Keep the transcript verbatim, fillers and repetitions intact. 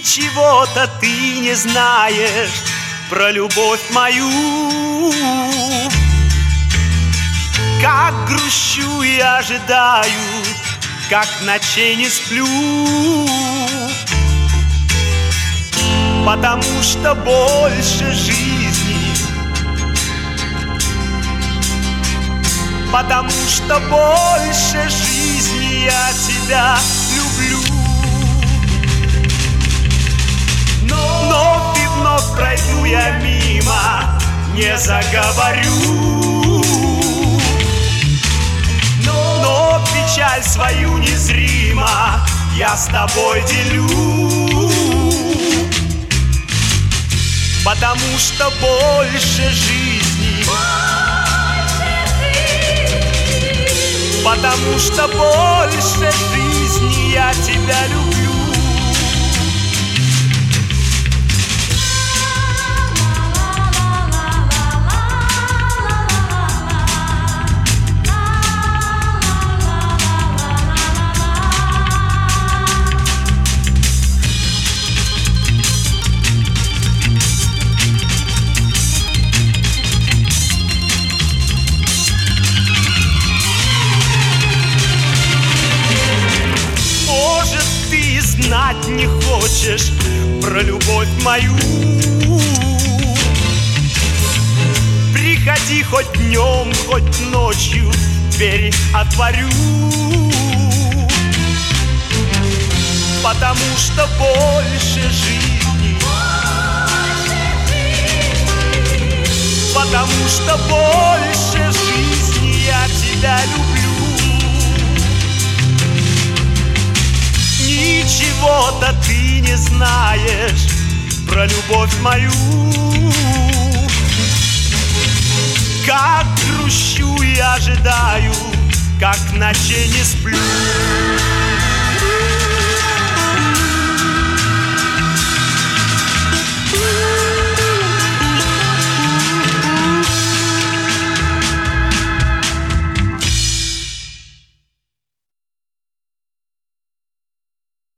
Ничего-то ты не знаешь про любовь мою. Как грущу и ожидаю, как ночей не сплю, потому что больше жизни, потому что больше жизни я тебя люблю. Но, но и вновь пройду я мимо, не заговорю. Но печаль свою незримо я с тобой делю, потому что больше жизни, потому что больше жизни я тебя люблю. Знать не хочешь про любовь мою? Приходи хоть днем, хоть ночью, двери отворю, потому что больше жизни, потому что больше жизни я тебя люблю. Ничего-то ты не знаешь про любовь мою. Как грущу и ожидаю, как ночей не сплю.